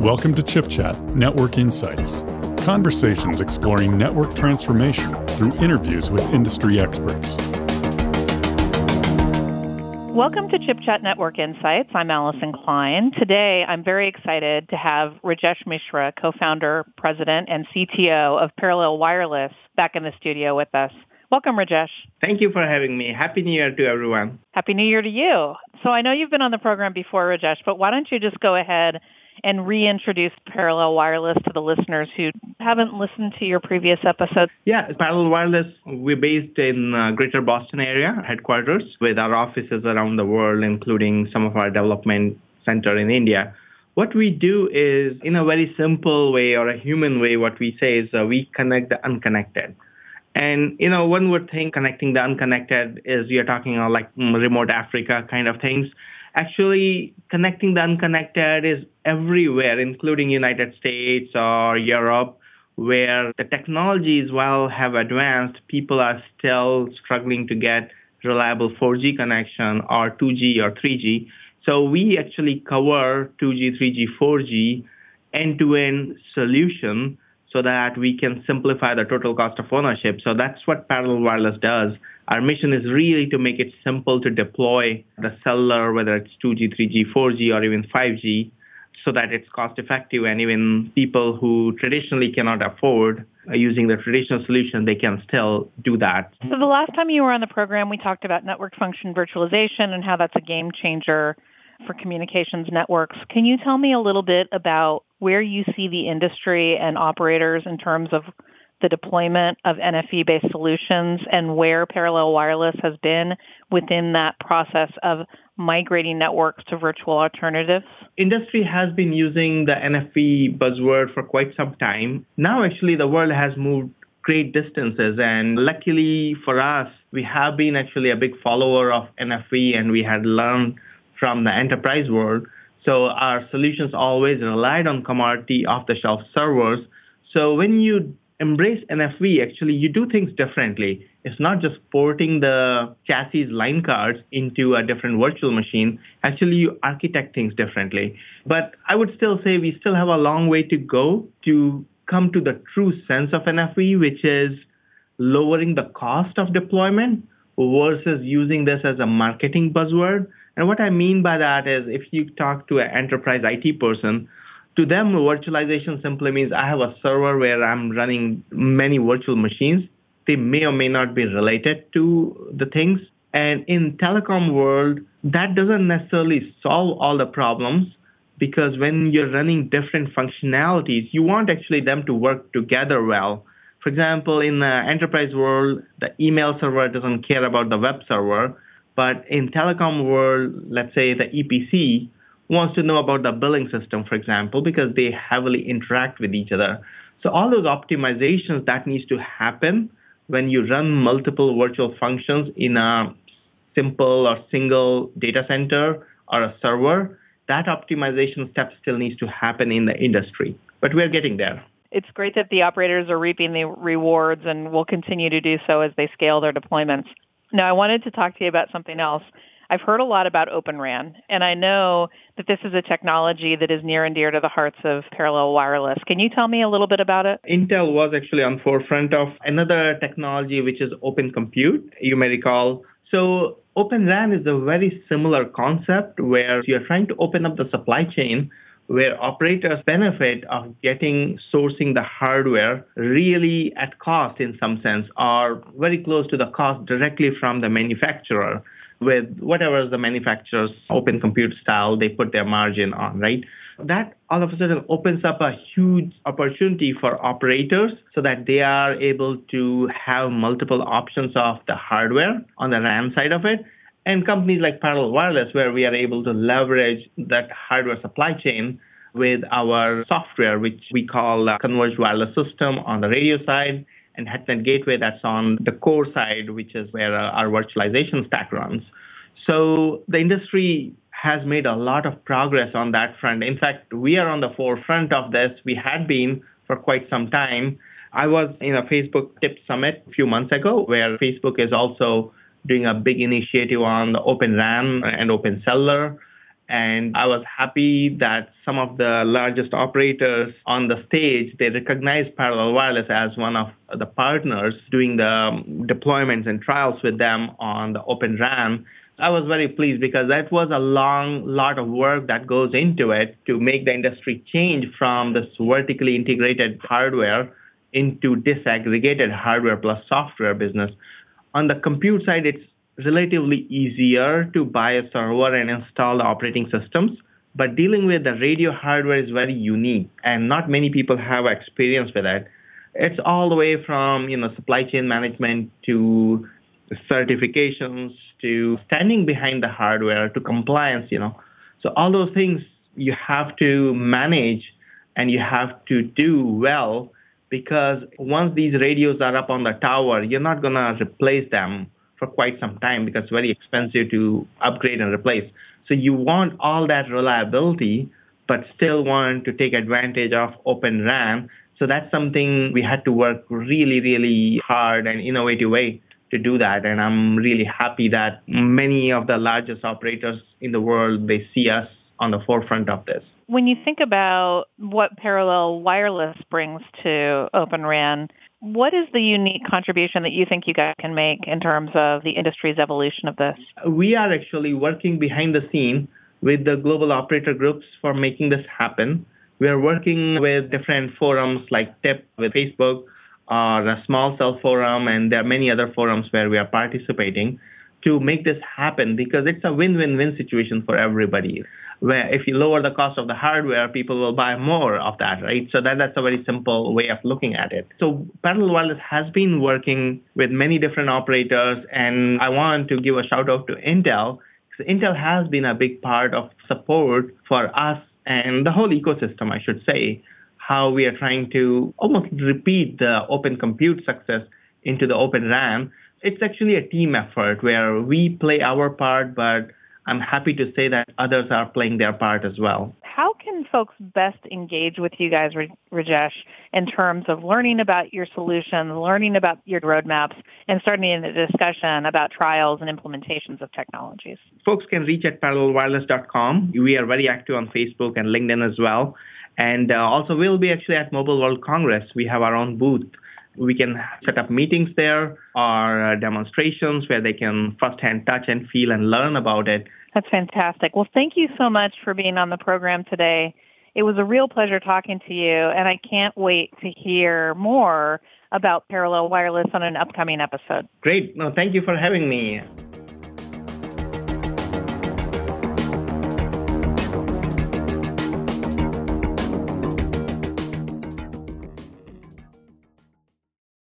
Welcome to Chip Chat Network Insights. Conversations exploring network transformation through interviews with industry experts. Welcome to Chip Chat Network Insights. I'm Allison Klein. Today, I'm very excited to have Rajesh Mishra, co-founder, president, and CTO of Parallel Wireless, back in the studio with us. Welcome, Rajesh. Thank you for having me. Happy New Year to everyone. Happy New Year to you. So I know you've been on the program before, Rajesh, but why don't you just go ahead and reintroduce Parallel Wireless to the listeners who haven't listened to your previous episodes? Yeah, Parallel Wireless, we're based in Greater Boston area, headquarters, with our offices around the world, including some of our development center in India. What we do is, in a very simple way or a human way, what we say is we connect the unconnected. And, one would think connecting the unconnected is you're talking about like remote Africa kind of things. Actually, connecting the unconnected is everywhere, including United States or Europe, where the technologies, while have advanced, people are still struggling to get reliable 4G connection or 2G or 3G. So we actually cover 2G, 3G, 4G end-to-end solution so that we can simplify the total cost of ownership. So that's what Parallel Wireless does. Our mission is really to make it simple to deploy the cellular, whether it's 2G, 3G, 4G, or even 5G, so that it's cost effective and even people who traditionally cannot afford using the traditional solution, they can still do that. So the last time you were on the program, we talked about network function virtualization and how that's a game changer for communications networks. Can you tell me a little bit about where you see the industry and operators in terms of the deployment of NFV-based solutions and where Parallel Wireless has been within that process of migrating networks to virtual alternatives? Industry has been using the NFV buzzword for quite some time. Now, actually, the world has moved great distances. And luckily for us, we have been actually a big follower of NFV, and we had learned from the enterprise world. So our solutions always relied on commodity off-the-shelf servers. So when you embrace NFV, actually, you do things differently. It's not just porting the chassis line cards into a different virtual machine. Actually, you architect things differently. But I would still say we still have a long way to go to come to the true sense of NFV, which is lowering the cost of deployment versus using this as a marketing buzzword. And what I mean by that is if you talk to an enterprise IT person, to them, virtualization simply means I have a server where I'm running many virtual machines. They may or may not be related to the things. And in telecom world, that doesn't necessarily solve all the problems because when you're running different functionalities, you want actually them to work together well. For example, in the enterprise world, the email server doesn't care about the web server. But in telecom world, let's say the EPC wants to know about the billing system, for example, because they heavily interact with each other. So all those optimizations that needs to happen when you run multiple virtual functions in a simple or single data center or a server, that optimization step still needs to happen in the industry. But we're getting there. It's great that the operators are reaping the rewards and will continue to do so as they scale their deployments. Now, I wanted to talk to you about something else. I've heard a lot about Open RAN, and I know that this is a technology that is near and dear to the hearts of Parallel Wireless. Can you tell me a little bit about it? Intel was actually on forefront of another technology, which is Open Compute, you may recall. So Open RAN is a very similar concept where you're trying to open up the supply chain where operators benefit of sourcing the hardware really at cost in some sense or very close to the cost directly from the manufacturer with whatever is the manufacturer's Open Compute style they put their margin on, right? That all of a sudden opens up a huge opportunity for operators so that they are able to have multiple options of the hardware on the RAN side of it. And companies like Parallel Wireless, where we are able to leverage that hardware supply chain with our software, which we call Converged Wireless System on the radio side, and HetNet Gateway that's on the core side, which is where our virtualization stack runs. So the industry has made a lot of progress on that front. In fact, we are on the forefront of this. We had been for quite some time. I was in a Facebook Tip Summit a few months ago, where Facebook is also doing a big initiative on the Open RAN and Open Cellular. And I was happy that some of the largest operators on the stage, they recognized Parallel Wireless as one of the partners doing the deployments and trials with them on the Open RAN. I was very pleased because that was a long lot of work that goes into it to make the industry change from this vertically integrated hardware into disaggregated hardware plus software business. On the compute side, it's relatively easier to buy a server and install the operating systems, but dealing with the radio hardware is very unique and not many people have experience with it. It's all the way from, supply chain management to certifications to standing behind the hardware to compliance. So all those things you have to manage and you have to do well, because once these radios are up on the tower, you're not going to replace them for quite some time because it's very expensive to upgrade and replace. So you want all that reliability, but still want to take advantage of Open RAN. So that's something we had to work really, really hard and innovative way to do that. And I'm really happy that many of the largest operators in the world, they see us on the forefront of this. When you think about what Parallel Wireless brings to Open RAN, what is the unique contribution that you think you guys can make in terms of the industry's evolution of this? We are actually working behind the scene with the global operator groups for making this happen. We are working with different forums like TIP with Facebook or a small cell forum, and there are many other forums where we are participating to make this happen because it's a win-win-win situation for everybody. Where if you lower the cost of the hardware, people will buy more of that, right? So that's a very simple way of looking at it. So Parallel Wireless has been working with many different operators, and I want to give a shout out to Intel, because Intel has been a big part of support for us and the whole ecosystem, I should say, how we are trying to almost repeat the open compute success into the Open RAN. It's actually a team effort where we play our part, but I'm happy to say that others are playing their part as well. How can folks best engage with you guys, Rajesh, in terms of learning about your solutions, learning about your roadmaps, and starting a discussion about trials and implementations of technologies? Folks can reach at parallelwireless.com. We are very active on Facebook and LinkedIn as well. And also we'll be actually at Mobile World Congress. We have our own booth. We can set up meetings there or demonstrations where they can firsthand touch and feel and learn about it. That's fantastic. Well, thank you so much for being on the program today. It was a real pleasure talking to you, and I can't wait to hear more about Parallel Wireless on an upcoming episode. Great. No, thank you for having me.